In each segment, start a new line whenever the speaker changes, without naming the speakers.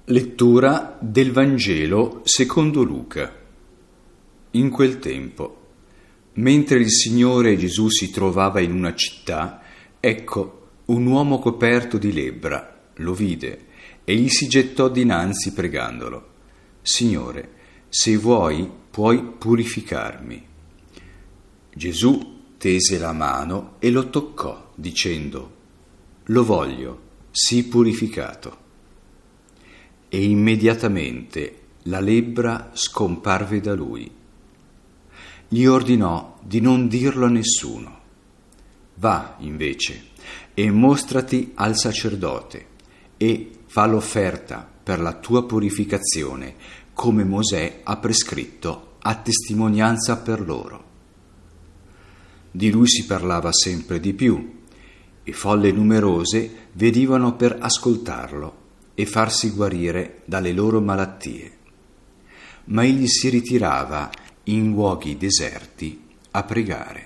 Lettura del Vangelo secondo Luca. In quel tempo, mentre il Signore Gesù si trovava in una città, ecco, un uomo coperto di lebbra lo vide e gli si gettò dinanzi pregandolo: Signore, se vuoi, puoi purificarmi. Gesù tese la mano e lo toccò, dicendo: Lo voglio, sii purificato. E immediatamente la lebbra scomparve da lui. Gli ordinò di non dirlo a nessuno. Va, invece, e mostrati al sacerdote e fa l'offerta per la tua purificazione, come Mosè ha prescritto a testimonianza per loro. Di lui si parlava sempre di più, e folle numerose venivano per ascoltarlo e farsi guarire dalle loro malattie. Ma egli si ritirava in luoghi deserti a pregare.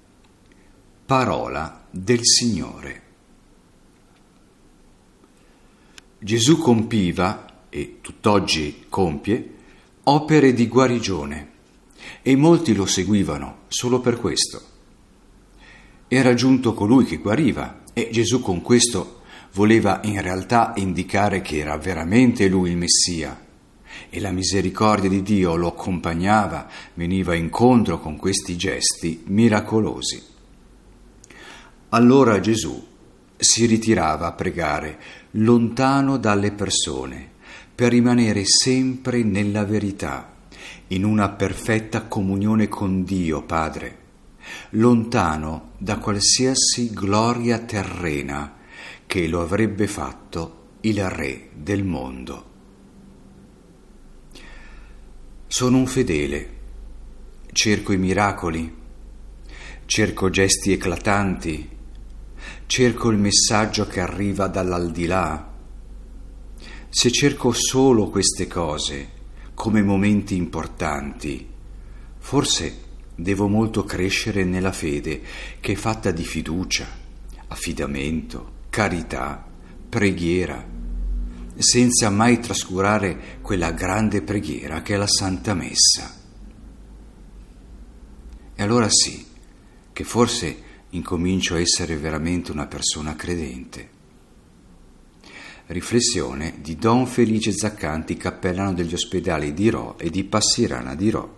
Parola del Signore. Gesù compiva, e tutt'oggi compie, opere di guarigione, e molti lo seguivano solo per questo. Era giunto colui che guariva, e Gesù con questo voleva in realtà indicare che era veramente lui il Messia, e la misericordia di Dio lo accompagnava, veniva incontro con questi gesti miracolosi. Allora Gesù si ritirava a pregare lontano dalle persone, per rimanere sempre nella verità, in una perfetta comunione con Dio Padre, lontano da qualsiasi gloria terrena che lo avrebbe fatto il Re del mondo. Sono un fedele, cerco i miracoli, cerco gesti eclatanti, cerco il messaggio che arriva dall'aldilà. Se cerco solo queste cose come momenti importanti, forse devo molto crescere nella fede, che è fatta di fiducia, affidamento, carità, preghiera, senza mai trascurare quella grande preghiera che è la Santa Messa. E allora sì, che forse incomincio a essere veramente una persona credente. Riflessione di Don Felice Zaccanti, cappellano degli ospedali di Rho e di Passirana di Rho.